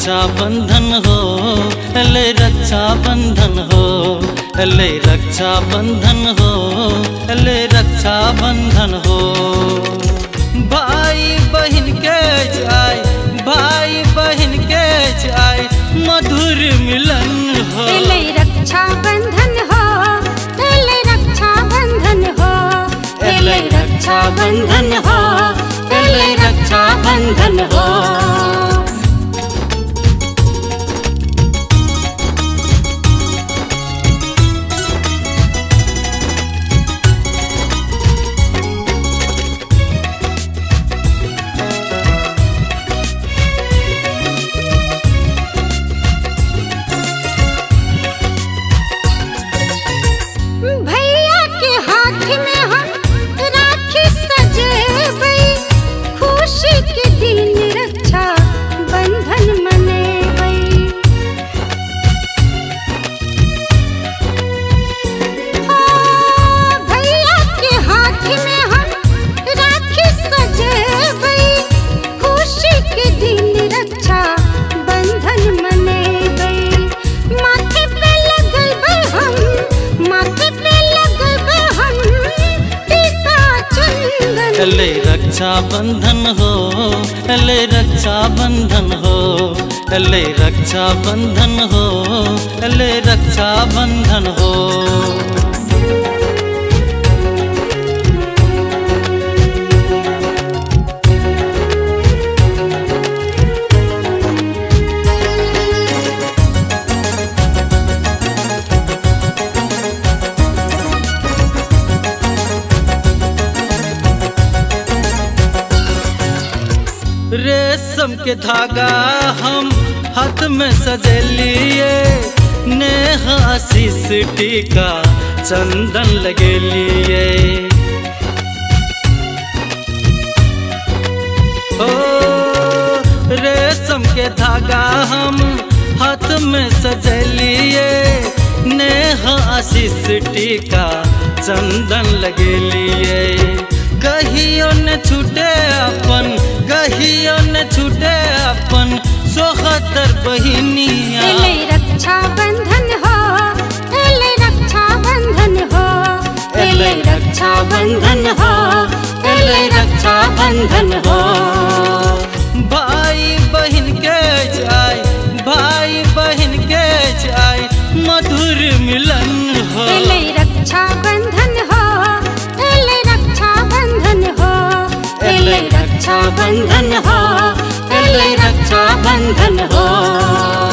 रक्षा बंधन हो, ले रक्षा बंधन हो, ले रक्षा बंधन हो, ले रक्षा बंधन हो। भाई बहन के जाय, भाई बहन के जाय मधुर मिलन हो। ले रक्षा बंधन हो, ले रक्षा बंधन हो, ले रक्षा बंधन हो, ले रक्षा बंधन हो। भैया के हाथ में हम राखी सजेबै, खुशी के दिन रक्षा बंधन मनेबै। भैया के हाथ में हम राखी सजेबै, खुशी के दिन रक्षा बंधन मनेबै। माथे पे लगबै हम, माथे पे लगबै हम टीका चंदन। ले रक्षा बंधन हो, ले रक्षा बंधन हो, ले रक्षा बंधन हो, ले रक्षा बंधन हो। रेशम के धागा हम हाथ में सजेलिए, नेह आशीष टीका चंदन लगेलिए। ओ रेशम के धागा हम हाथ में सजेलिए, नेह आशीष टीका चंदन लगेलिए। कहियो न छूटे अपन, कहियो न छूटे अपन सोहतर बहिनिया। ले रक्षा बंधन हो, ले रक्षा बंधन हो, ले रक्षा बंधन हो, ले रक्षा बंधन हो। भाई बहन के जाय, भाई बहन के जाय मधुर मिलन हो। ले रक्षा बंधन हो, ले रक्षा बंधन हो, ले रक्षा बंधन हो, ले रक्षा बंधन हो।